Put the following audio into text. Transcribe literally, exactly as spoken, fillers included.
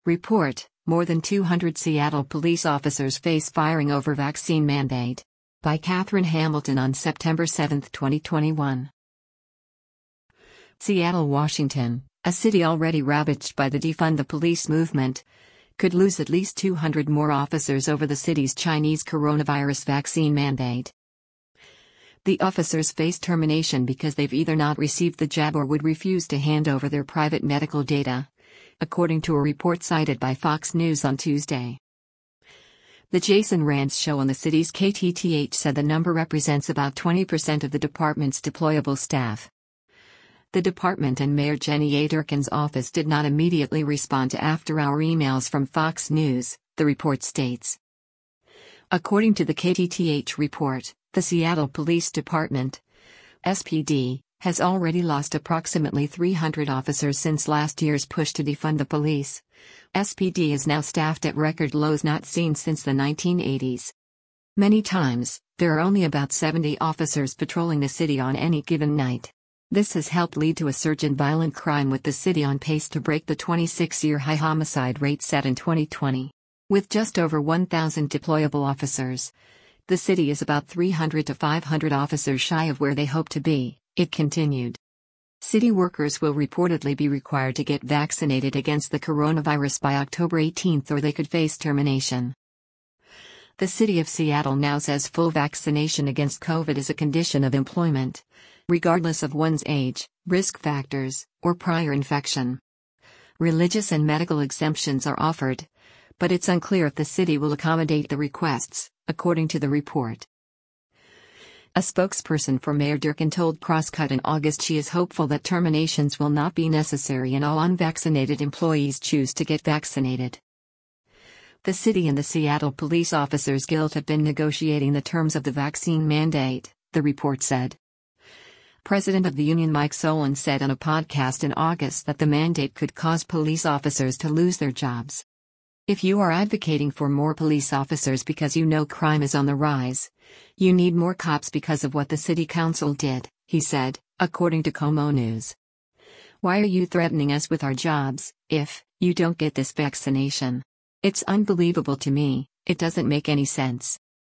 Report: More than two hundred Seattle police officers face firing over vaccine mandate. By Catherine Hamilton on September seventh, twenty twenty-one. Seattle, Washington, a city already ravaged by the Defund the Police movement, could lose at least two hundred more officers over the city's Chinese coronavirus vaccine mandate. The officers face termination because they've either not received the jab or would refuse to hand over their private medical data, according to a report cited by Fox News on Tuesday. The Jason Rantz show on the city's K T T H said the number represents about twenty percent of the department's deployable staff. The department and Mayor Jenny A. Durkan's office did not immediately respond to after-hour emails from Fox News, the report states. According to the K T T H report, the Seattle Police Department, S P D, has already lost approximately three hundred officers since last year's push to defund the police. S P D is now staffed at record lows not seen since the nineteen eighties. Many times, there are only about seventy officers patrolling the city on any given night. This has helped lead to a surge in violent crime, with the city on pace to break the twenty-six-year high homicide rate set in twenty twenty. With just over one thousand deployable officers, the city is about three hundred to five hundred officers shy of where they hope to be, it continued. City workers will reportedly be required to get vaccinated against the coronavirus by October eighteenth, or they could face termination. The city of Seattle now says full vaccination against COVID is a condition of employment, regardless of one's age, risk factors, or prior infection. Religious and medical exemptions are offered, but it's unclear if the city will accommodate the requests, according to the report. A spokesperson for Mayor Durkan told Crosscut in August she is hopeful that terminations will not be necessary and all unvaccinated employees choose to get vaccinated. The city and the Seattle Police Officers Guild have been negotiating the terms of the vaccine mandate, the report said. President of the union Mike Solon said on a podcast in August that the mandate could cause police officers to lose their jobs. If you are advocating for more police officers because you know crime is on the rise, you need more cops because of what the city council did, he said, according to KOMO News. Why are you threatening us with our jobs, if you don't get this vaccination? It's unbelievable to me, it doesn't make any sense.